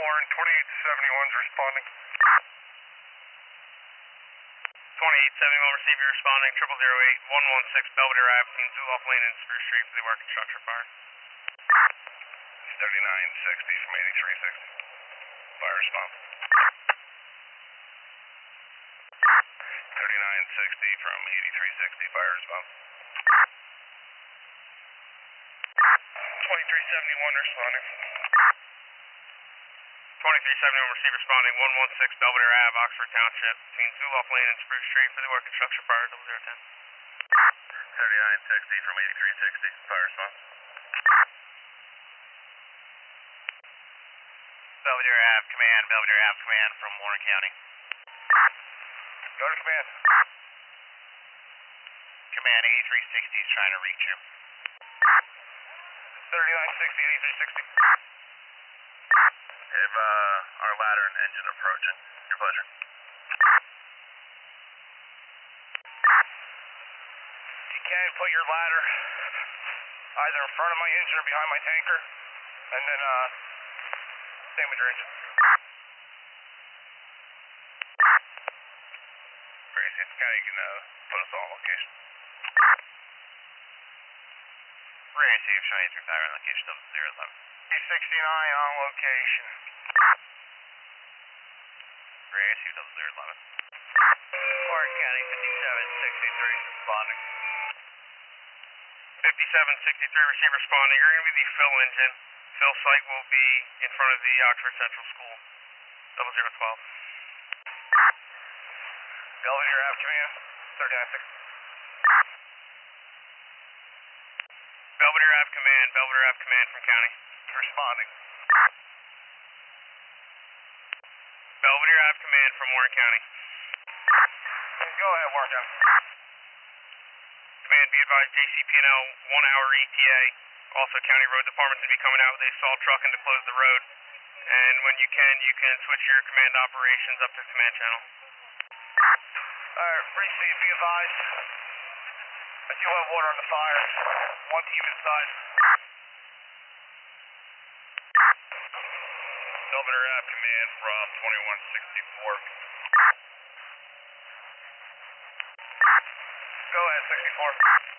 Warren, 2871's responding. 2871 receiver responding, 0008-116 Belvedere Ave, seen Zuloff Lane and Spruce Street for the work and structure fire. 3960 from 8360. Fire response. 3960 from 8360. Fire response. 2371 responding. 2371 receiver responding, 116 Belvedere Ave, Oxford Township, between Zuloff Lane and Spruce Street for the work and structure fire, 0010. 3960 from 8360. Fire response. Belvedere Ave Command, Belvedere Ave Command from Warren County. Go to command. Command, 8360 is trying to reach you. 3960, 8360. Have our ladder and engine approaching. Your pleasure. You can put your ladder either in front of my engine or behind my tanker, and then same with your engine. Great, if you can put us all on location. We're going to see if showing 35 on location, 0011. 269 on location. We're going to see 0011. Warren County, 5763 responding. 5763 receiver responding. You're going to be the fill engine. Fill site will be in front of the Oxford Central School. 0012. Belvedere Ave Command, 3960. Belvedere Ave Command from County. Responding. Belvedere Ave Command from Warren County. Go ahead, Warren County. Command, be advised, JCP&L, 1 hour ETA. Also, County Road Department's going to be coming out with a salt truck and to close the road. And when you can switch your command operations up to command channel. Alright, receive, be advised. I do have water on the fire. One team inside. Belvedere Ave Command from 2164. Go ahead, 64.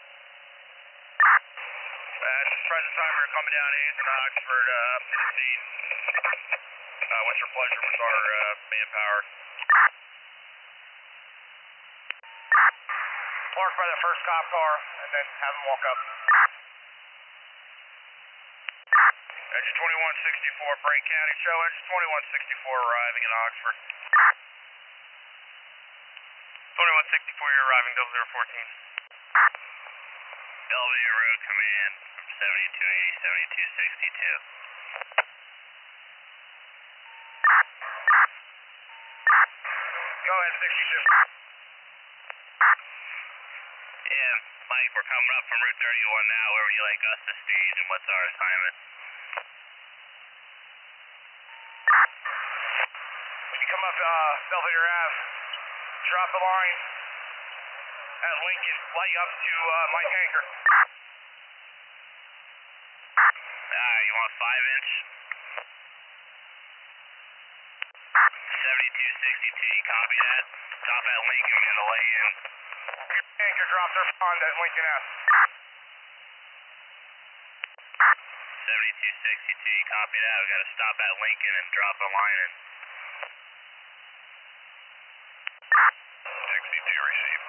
At this present time, we're coming down A's in Oxford up to the scene. What's your pleasure with our manpower? Park by the first cop car and then have them walk up. Engine 2164, Brake County, show engine 2164 arriving in Oxford. 2164, you're arriving, 0014. Belvedere Road Command from 7280, 7262. Go ahead, 62. Yeah, Mike, we're coming up from Route 31 now. Where would you like us to stage and what's our assignment? When you come up Belvedere Ave, drop the line at Lincoln, light up to my tanker. You want 5-inch? 7262, you copy that? Drop at Lincoln, we're gonna lay in. Your tanker dropped their pond at Lincoln F. 7262, you copy that? We gotta stop at Lincoln and drop a line in. 62 received.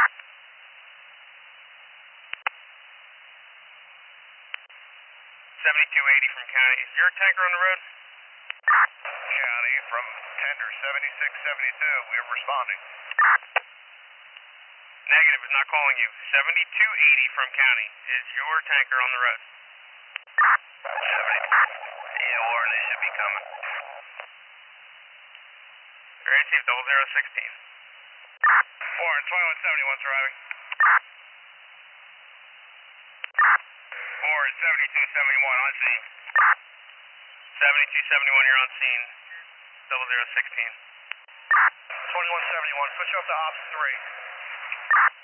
7280 from County. Is your tanker on the road? County from tender 7672, we are responding. Negative, is not calling you. 7280 from County. Is your tanker on the road? 70. Yeah, Warren, they should be coming. Ready to see 0016. Warren, 2171's arriving. Warren, 7271 on scene. 7271, you're on scene. 0016. 2171, switch up to Ops 3.